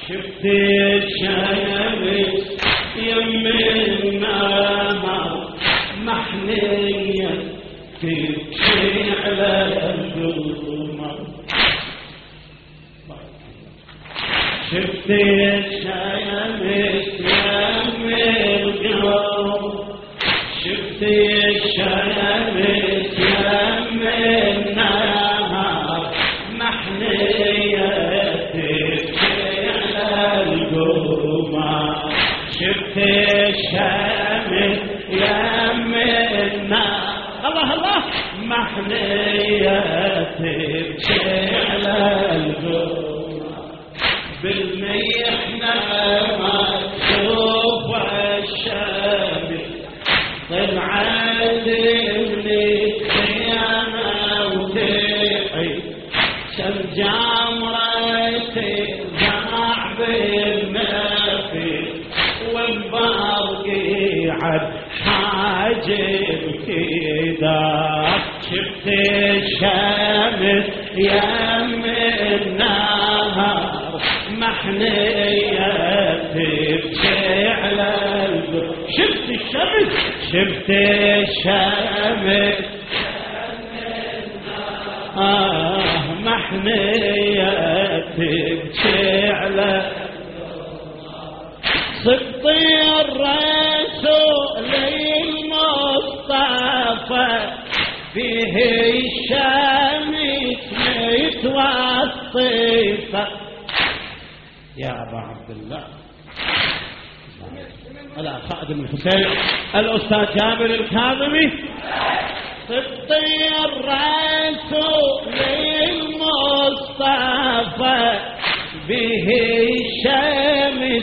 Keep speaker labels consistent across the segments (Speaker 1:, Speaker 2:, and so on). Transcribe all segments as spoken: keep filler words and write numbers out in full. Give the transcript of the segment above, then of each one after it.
Speaker 1: شفت الشمس يم النهار محنية تبكي على القمر. شفت الشمس يم القمر شفت الشمس يم النهار محنية شفت الشمس يم النار الله الله محنية تبكي على القمر. بالميحنة ما تشوف الشمس طلعت من الخيانة وتحي شم جمرة ضاع بالنفي ومبارقي عد حاجب كذا. شفت الشمس يم النهار محنية تبكي على القمر. شفت الشمس شفت الشمس آه محنية تبكي على صدق الرسول المصطفى فيه الشمس متوصفة. يا أبا عبد الله لا خادم الحسين الأستاذ جابر الكاظمي. صدق الرسول المصطفى به الشمس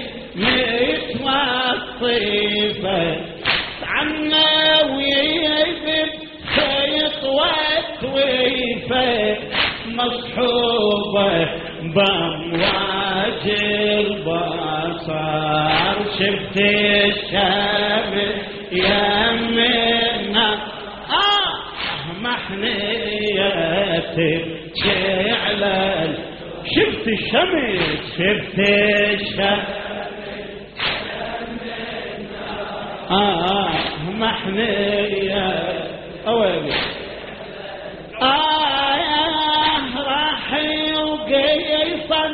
Speaker 1: متوصفة عنا ويذب خيط وتويفة مصحوبة بأمواج البصر. شفت الشمس يم النهار آه محنية تبكي على شفت الشمس شفت الشمس آه محنية أويلي آه راح وقيصا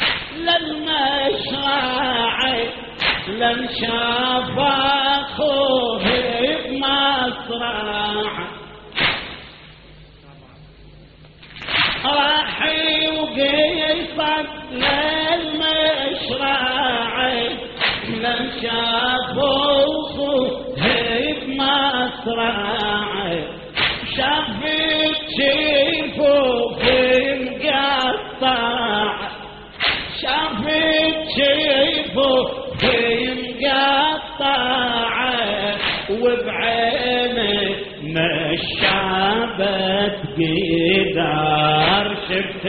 Speaker 1: للمشرع لم شاف أخوه بمصرع. راح وقيصا للمشرع لم شاف بمصرع. شافت شيفه في مقطع شافت شيفه في مقطع وبعينه نشابت قدار. شفت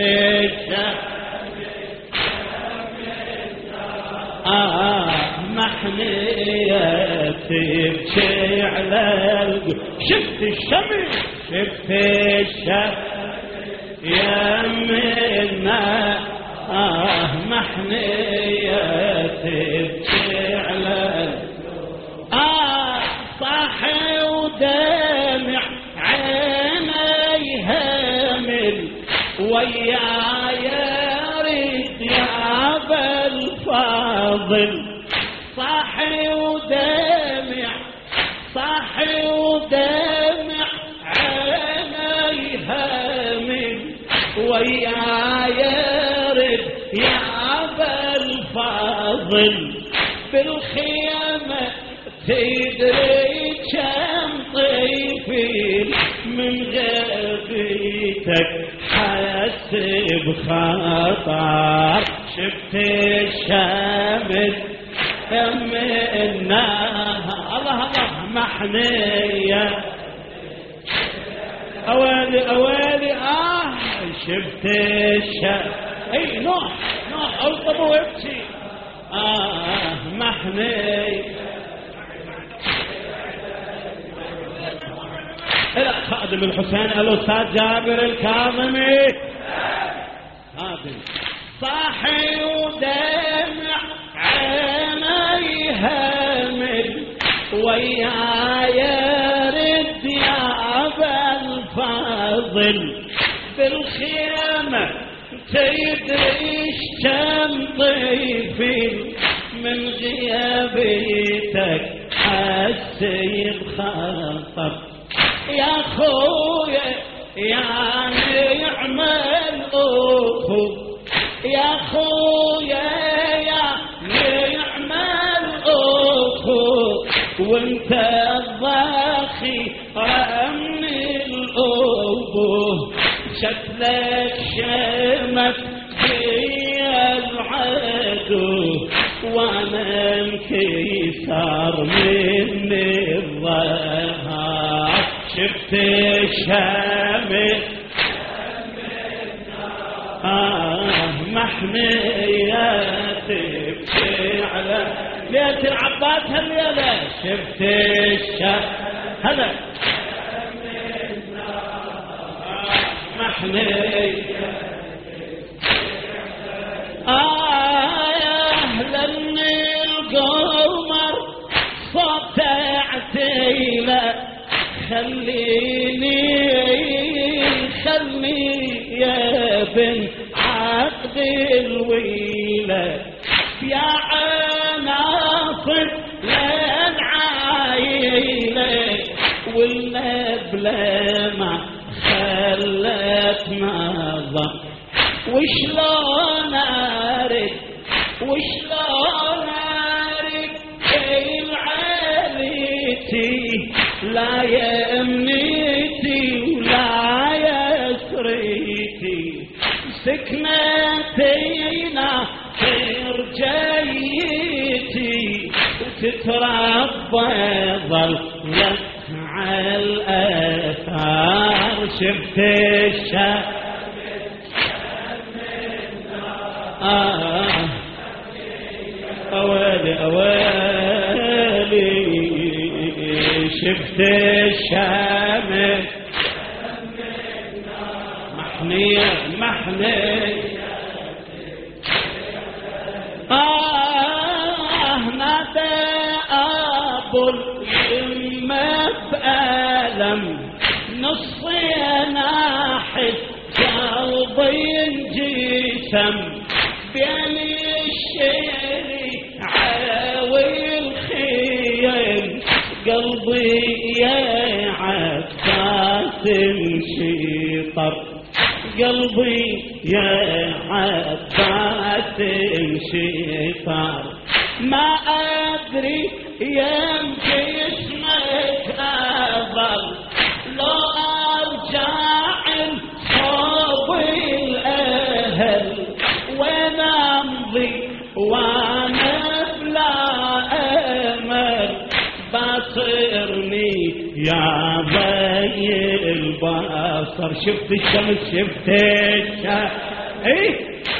Speaker 1: آه محنية تبكي على القمر. شفت الشمس شفت الشمس يم النهار آه محنية تبكي على القمر. آه صاحي ودمع عيني هامل وياي ريت يا أبا الفاضل. صاحي ودمع صاحي ودمع عيني هامل وياي ريت يا أبا الفاضل. بالخيمة تدري كم طيفين من غيبتك حس بخطر. شفت الشمس يم النهار الله الله محنية أوالي أوالي آه شفت الشمس اي نوح نوح ألطب وابكي آه محنية. إلى خادم الحسين الأستاذ جابر الكاظمي. خادم صاحي ودم وياي رد يا أبا الفاضل بالخيمة تدريش كم ضيفي من غيابتك حسي بخطر يا خويا يا نعم الأخو يا خويا يا نعم الأخو وانت الضاخي من الأبوه شكلك شمت في العدو وانا انكسر من الظهر شفت الشمس آه محمية تبكي على ليلة العباس هالليلة شفت الشمس هذا محمية آه لأن القمر صطعتي لا خليني خلني يا بن عقد الويلة يا عناصر للعايلة والنبلة ما خلت نظر وشلون ارد وشلون ارد العاليتي لا يمنيتي ولا يسريتي سكنتينا خير جيتي وتتربى ظلت على الأثار شفت الشمس آه أوالي أوالي شفت الشمس محنية محنية آه نادى أبو الأمة بألم نصي ناحي قلبي انجسم بين الشعر عاوي الخيل قلبي يا عباس انشطر قلبي يا عباس انشطر ما أدري يمكن اسمك أفضل لو أرجع صوب الأهل ونمضي وانا بلا أمل باصرني يا بي البصر شفت الشمس شفت الشمس ايه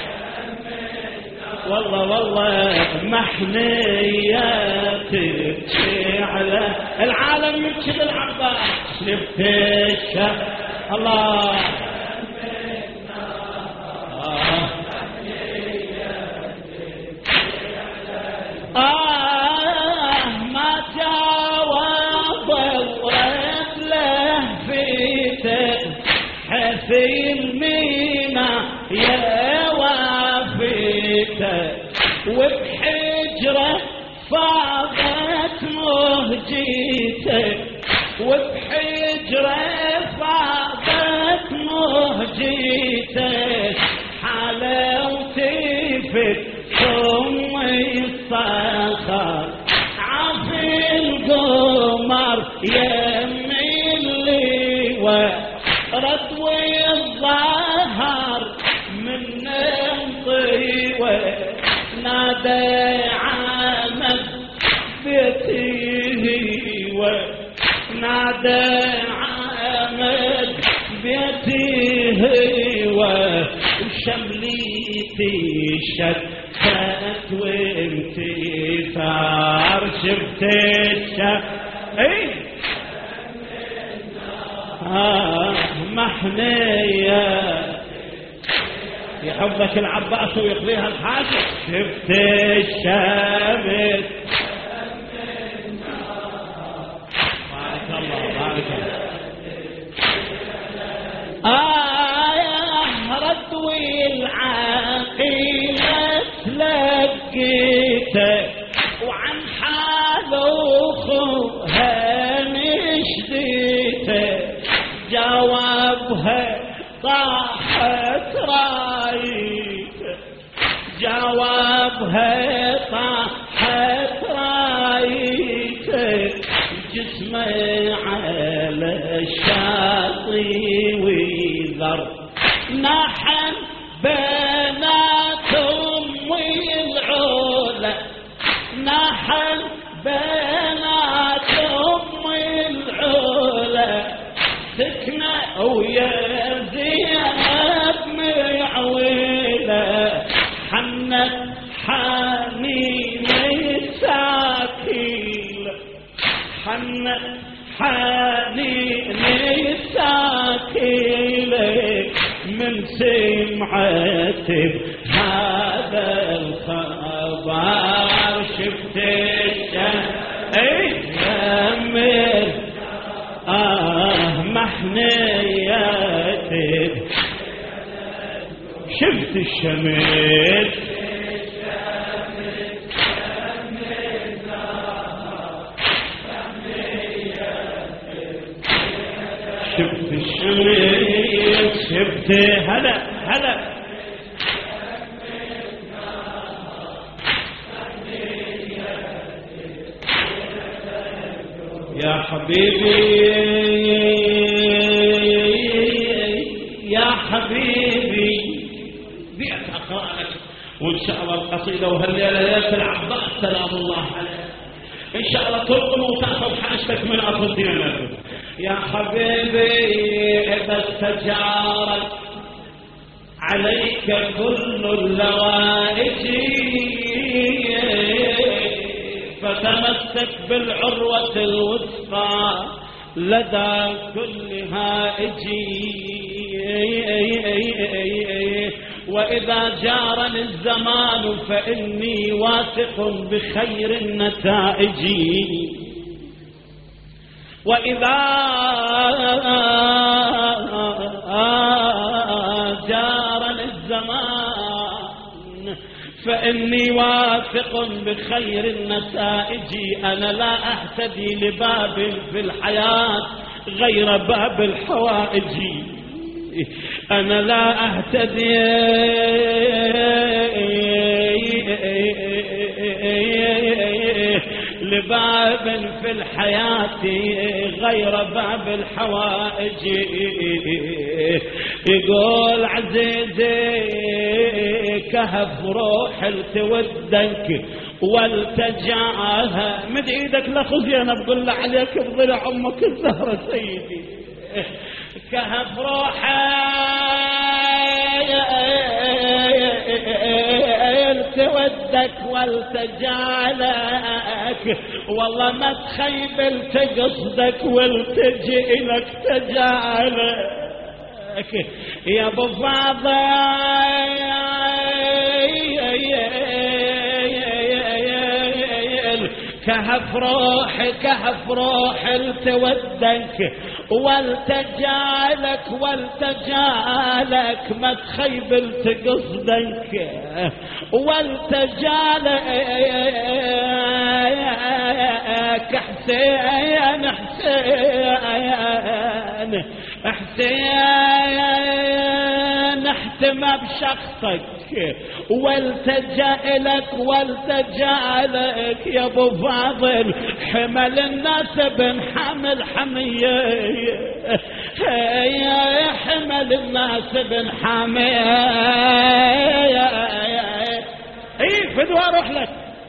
Speaker 1: والله والله محنية تبكي على العالم يبكي بالعباس شفت الشمس الله آه. آه ما جاوب ورد له فيته حفي المينا يا وافيته وبحجره فاضت مهجيته وبحجره فاضت مهجيته حلاوتي في ثم الصخر عفي القمر يمي اللواء ردوي الظهر من انطيوه نادى عامد بيتي ونادى عامد بيتي وشمليتي شتت وانتي ثار شفت الشمس ايه آه محنية يحبك العباس ويقضيها الحاجة شفت الشمس لقيته وعن حاله وخوها نشديته جاوبها طاحت رايته جاوبها طاحت رايته جسمه على الشاطئ ويذر نحن بنات أمي العلا نحن بنات أمي العلا سكنة ويا زينب معويلة حنت حنين الساكيلة حنت حنين الساكيلة من سمعت هذا الخبر شفت الشمر آه محنياتك شفت الشمس شفت الشمس شفت هلا هلا يا حبيبي يا حبيبي بيت أقرأ لك وإن شاء الله القصيدة وهالليلة ليلة العباس سلام الله عليه إن شاء الله تلقم وتأخذ حاجتك من أرض دينك يا حبيبي إذا استجارت عليك كل اللوائج فتمسك بالعروة الوثقى لدى كل هائج وإذا جارني الزمان فإني واثق بخير النتائج وإذا جارني الزمان فإني واثق بخير النتائج أنا لا أهتدي لباب في الحياة غير باب الحوائج أنا لا أهتدي لباب في الحياة غير باب الحوائج يقول عزيزي كهف روح التودك والتجاها مد ايدك لخزي انا بقول له عليك بضلع امك الزهرة سيدي كهف روحي تودك والتجالك والله ما تخيبل تقصدك والتجي لك تجالك يا ابو فاضل كهف روحي كهف روحي تودك والتجالك والتجالك ما تخيبل تقصدك والتجالك حسين حسين حسين احتمى بشخصك والتجا لك والتجا لك يا ابو فاضل حمل الناس بن حمل حميه يا حمل الناس بن حميه اي فدوى اروح لك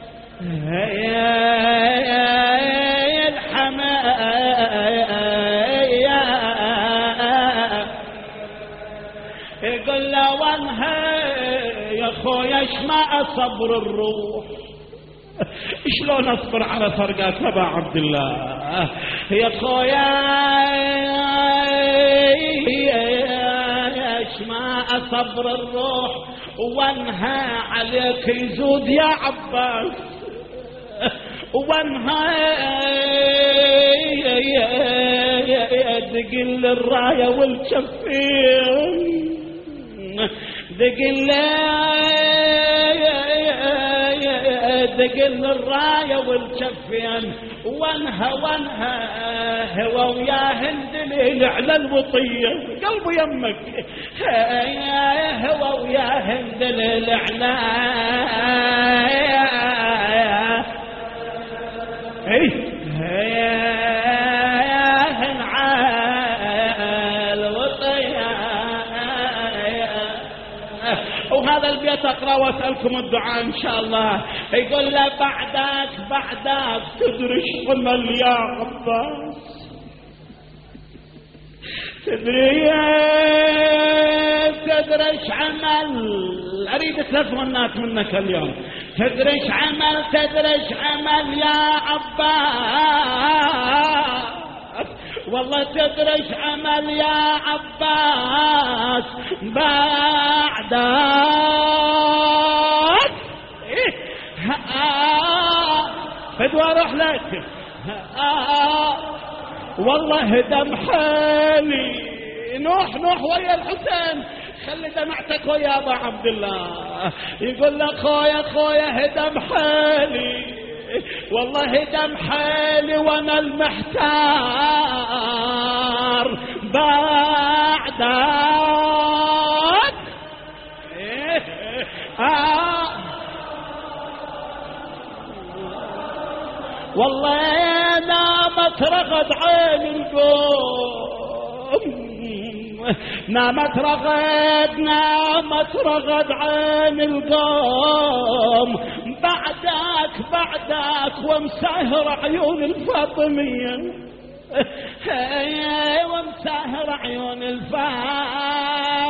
Speaker 1: يا الحمايه يقول له وانهى يا خويا ايش ما صبر الروح شلون اصبر على فرقات ابا عبد الله يا خويا ايش ما صبر الروح وانهى عليك يزود يا عباس وانهى دقل الرايه والكفين دقل ثقل الراية والجفين وانها وانها هو ويا هندليل على الوطية قلبه يمك هو ويا هندليل على ايه وهذا البيت اقرا واسالكم الدعاء ان شاء الله. يقول له بعدك بعدك تدري عمل يا عباس، تدري تدري عمل، اريد ثلاث غنات منك اليوم. تدري عمل تدري عمل يا عباس، والله تدري عمل يا عباس بعدك إيه؟ فدوى اروح لك والله دم حالي نوح نوح ويا الحسين، خلي دمعتك ويا ابا عبد الله. يقول لك خويا خويا دم حالي والله دم حالي وانا المحتار بعدك إيه آه والله نامت رغد عين القوم، نامت رغد نامت رغد عين القوم بعدك بعدك ومسهر عيون الفاطمية ومسهر عيون الفاطمية